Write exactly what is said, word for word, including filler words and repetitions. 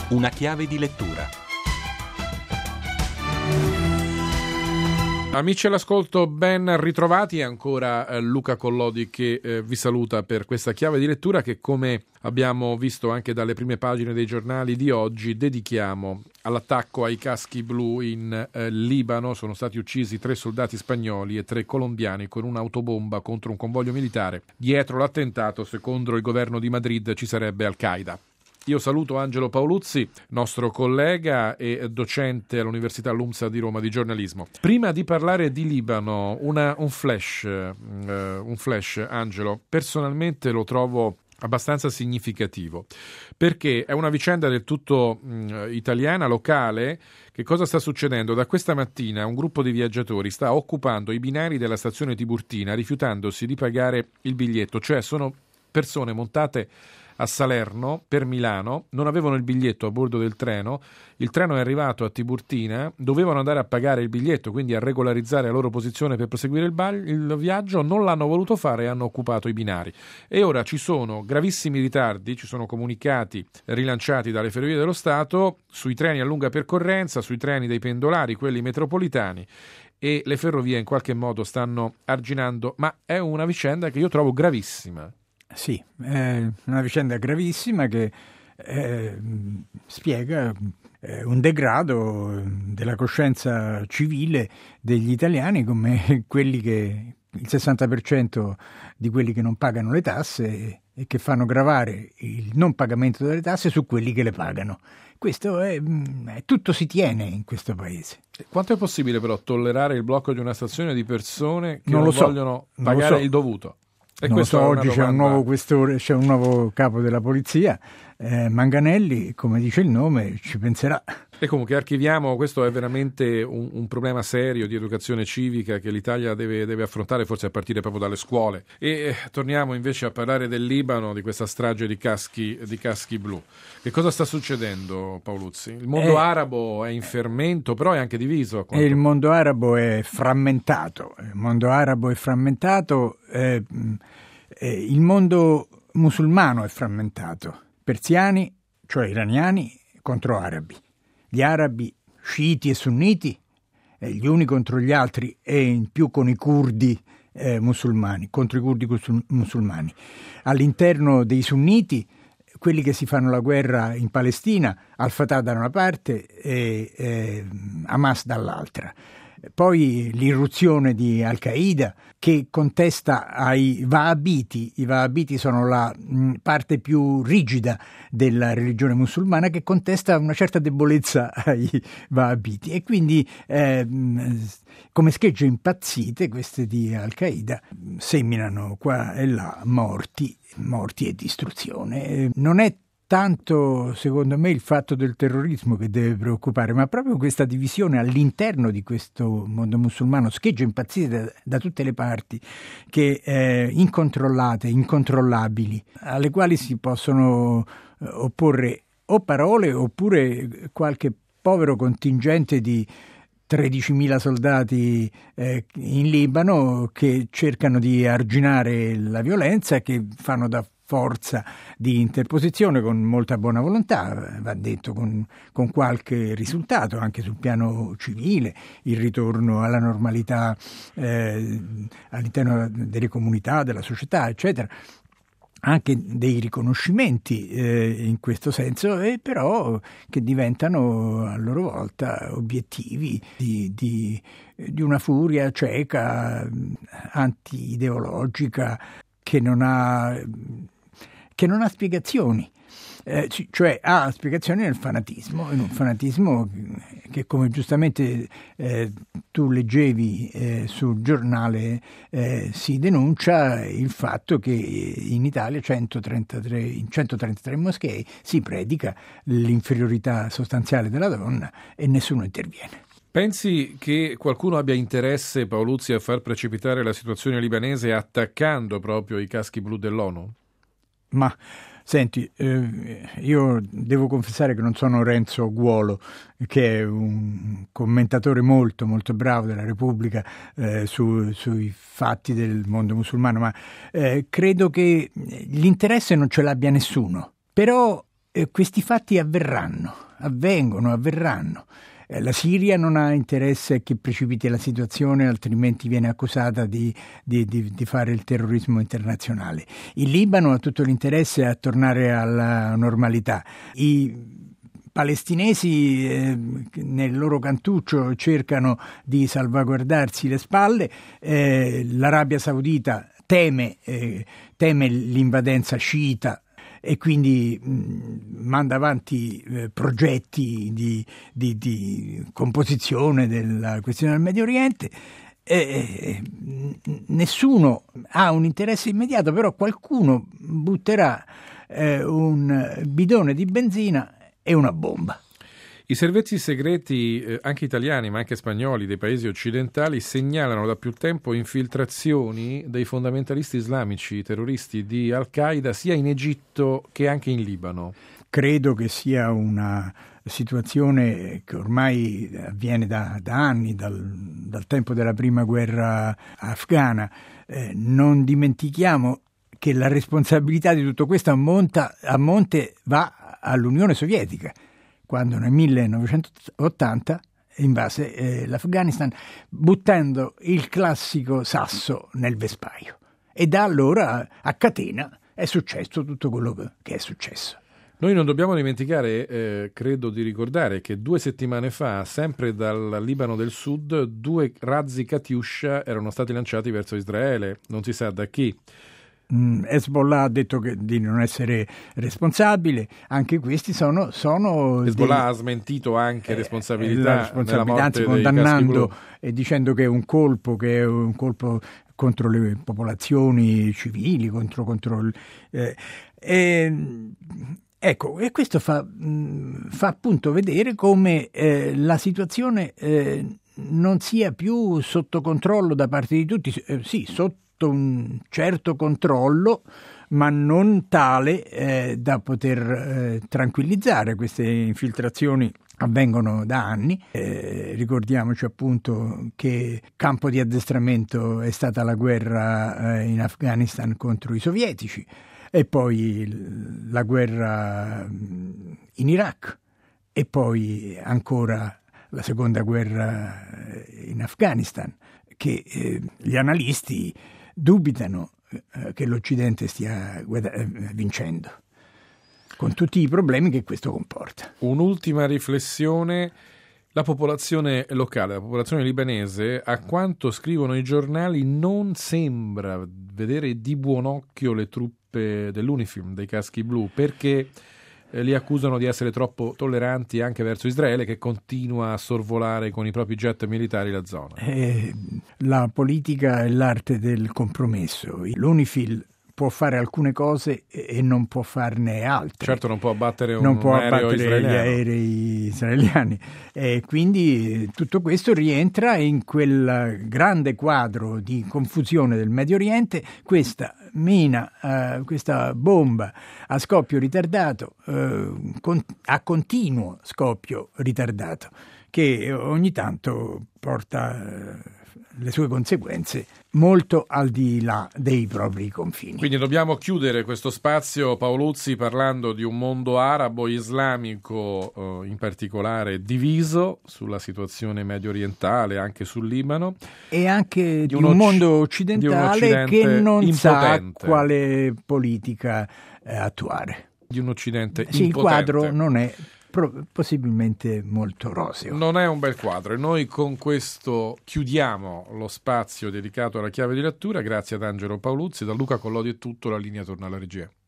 Una chiave di lettura. Amici all'ascolto, ben ritrovati. Ancora eh, Luca Collodi che eh, vi saluta per questa chiave di lettura che, come abbiamo visto anche dalle prime pagine dei giornali di oggi, dedichiamo all'attacco ai caschi blu in eh, Libano. Sono stati uccisi tre soldati spagnoli e tre colombiani con un'autobomba contro un convoglio militare. Dietro l'attentato, secondo il governo di Madrid, ci sarebbe Al-Qaeda. Io saluto Angelo Paoluzzi, nostro collega e docente all'Università LUMSA di Roma di giornalismo. Prima di parlare di Libano, una, un flash, uh, un flash, Angelo, personalmente lo trovo abbastanza significativo, perché è una vicenda del tutto mh, italiana, locale. Che cosa sta succedendo? Da questa mattina un gruppo di viaggiatori sta occupando i binari della stazione Tiburtina, rifiutandosi di pagare il biglietto, cioè sono persone montate a Salerno per Milano, non avevano il biglietto a bordo del treno, il treno è arrivato a Tiburtina, dovevano andare a pagare il biglietto, quindi a regolarizzare la loro posizione per proseguire il, ba- il viaggio, non l'hanno voluto fare e hanno occupato i binari. E ora ci sono gravissimi ritardi, ci sono comunicati rilanciati dalle Ferrovie dello Stato sui treni a lunga percorrenza, sui treni dei pendolari, quelli metropolitani, e le ferrovie in qualche modo stanno arginando, ma è una vicenda che io trovo gravissima. Sì, è una vicenda gravissima che eh, spiega eh, un degrado della coscienza civile degli italiani, come quelli che il sessanta per cento di quelli che non pagano le tasse e che fanno gravare il non pagamento delle tasse su quelli che le pagano. Questo è, è tutto si tiene in questo paese. Quanto è possibile però tollerare il blocco di una stazione di persone che non, non so, non vogliono pagare so. il dovuto? E non lo so, oggi domanda... c'è un nuovo questore, c'è un nuovo capo della polizia, eh, Manganelli, come dice il nome, ci penserà. E comunque archiviamo, questo è veramente un, un problema serio di educazione civica che l'Italia deve, deve affrontare, forse a partire proprio dalle scuole. E eh, torniamo invece a parlare del Libano, di questa strage di caschi, di caschi blu. Che cosa sta succedendo, Paoluzzi? Il mondo eh, arabo è in fermento, però è anche diviso. E il mondo arabo è frammentato. Il mondo arabo è frammentato, eh, eh, il mondo musulmano è frammentato. Persiani, cioè iraniani, contro arabi. Gli arabi, sciiti e sunniti, eh, gli uni contro gli altri, e in più con i curdi eh, musulmani, contro i curdi musulmani. All'interno dei sunniti, quelli che si fanno la guerra in Palestina, Al-Fatah da una parte e eh, Hamas dall'altra. Poi l'irruzione di Al-Qaeda che contesta ai Wahhabiti. I Wahhabiti sono la mh, parte più rigida della religione musulmana, che contesta una certa debolezza ai Wahhabiti, e quindi eh, come schegge impazzite queste di Al-Qaeda seminano qua e là morti, morti e distruzione. Non è tanto, secondo me, il fatto del terrorismo che deve preoccupare, ma proprio questa divisione all'interno di questo mondo musulmano, schegge impazzite da, da tutte le parti, che eh, incontrollate, incontrollabili, alle quali si possono eh, opporre o parole oppure qualche povero contingente di tredicimila soldati eh, in Libano che cercano di arginare la violenza, che fanno da forza di interposizione con molta buona volontà, va detto, con, con qualche risultato anche sul piano civile, il ritorno alla normalità eh, all'interno delle comunità, della società, eccetera. Anche dei riconoscimenti eh, in questo senso, e però che diventano a loro volta obiettivi di, di, di una furia cieca, anti-ideologica, che non ha che non ha spiegazioni, eh, cioè ha spiegazioni nel fanatismo, in un fanatismo che, come giustamente eh, tu leggevi eh, sul giornale, eh, si denuncia il fatto che in Italia centotrentatré, in centotrentatré moschee si predica l'inferiorità sostanziale della donna e nessuno interviene. Pensi che qualcuno abbia interesse, Paoluzzi, a far precipitare la situazione libanese attaccando proprio i caschi blu dell'ONU? Ma senti, eh, io devo confessare che non sono Renzo Guolo, che è un commentatore molto molto bravo della Repubblica eh, su, sui fatti del mondo musulmano, ma eh, credo che l'interesse non ce l'abbia nessuno. Però eh, questi fatti avverranno, avvengono, avverranno. Eh, la Siria non ha interesse che precipiti la situazione, altrimenti viene accusata di, di, di, di fare il terrorismo internazionale. Il Libano ha tutto l'interesse a tornare alla normalità. I palestinesi eh, nel loro cantuccio cercano di salvaguardarsi le spalle, eh, l'Arabia Saudita teme, eh, teme l'invadenza sciita e quindi mh, manda avanti eh, progetti di, di, di composizione della questione del Medio Oriente. Eh, nessuno ha un interesse immediato, però qualcuno butterà eh, un bidone di benzina e una bomba. I servizi segreti, eh, anche italiani ma anche spagnoli, dei paesi occidentali segnalano da più tempo infiltrazioni dei fondamentalisti islamici terroristi di Al-Qaeda sia in Egitto che anche in Libano. Credo che sia una situazione che ormai avviene da, da anni, dal, dal tempo della prima guerra afghana. Eh, non dimentichiamo che la responsabilità di tutto questo ammonta, a monte va all'Unione Sovietica, quando nel millenovecentottanta invase eh, l'Afghanistan, buttando il classico sasso nel vespaio. E da allora a catena è successo tutto quello che è successo. Noi non dobbiamo dimenticare, eh, credo di ricordare, che due settimane fa, sempre dal Libano del Sud, due razzi Katyusha erano stati lanciati verso Israele, non si sa da chi. Mm, Hezbollah ha detto che, di non essere responsabile, anche questi sono... sono Hezbollah dei, ha smentito anche eh, responsabilità, la responsabilità anzi condannando e dicendo che è un colpo, che è un colpo contro le popolazioni civili, contro... contro il, eh, eh, ecco, e questo fa, mh, fa appunto vedere come eh, la situazione eh, non sia più sotto controllo da parte di tutti, eh, sì, sotto un certo controllo, ma non tale eh, da poter eh, tranquillizzare. Queste infiltrazioni avvengono da anni, eh, ricordiamoci appunto che campo di addestramento è stata la guerra eh, in Afghanistan contro i sovietici e poi la guerra in Iraq e poi ancora la seconda guerra in Afghanistan, che eh, gli analisti dubitano eh, che l'Occidente stia guada- vincendo, con tutti i problemi che questo comporta. Un'ultima riflessione: la popolazione locale, la popolazione libanese, a quanto scrivono i giornali, non sembra vedere di buon occhio le truppe dell'Unifil, dei caschi blu, perché eh, li accusano di essere troppo tolleranti anche verso Israele, che continua a sorvolare con i propri jet militari la zona. Eh, la politica è l'arte del compromesso. L'Unifil può fare alcune cose e non può farne altre. Certo, non può abbattere un, non può un aereo abbattere israeliano. gli aerei israeliani. E quindi tutto questo rientra in quel grande quadro di confusione del Medio Oriente. Questa mina, eh, questa bomba a scoppio ritardato, eh, con, a continuo scoppio ritardato, che ogni tanto porta eh, le sue conseguenze molto al di là dei propri confini. Quindi dobbiamo chiudere questo spazio, Paoluzzi, parlando di un mondo arabo islamico eh, in particolare diviso sulla situazione medio orientale, anche sul Libano, e anche di, di un, un mondo occidentale un che non impotente. sa quale politica eh, attuare. Di un Occidente sì, impotente. Il quadro non è possibilmente molto roseo. Non è un bel quadro e noi con questo chiudiamo lo spazio dedicato alla chiave di lettura. Grazie ad Angelo Paoluzzi, da Luca Collodi è tutto, la linea torna alla regia.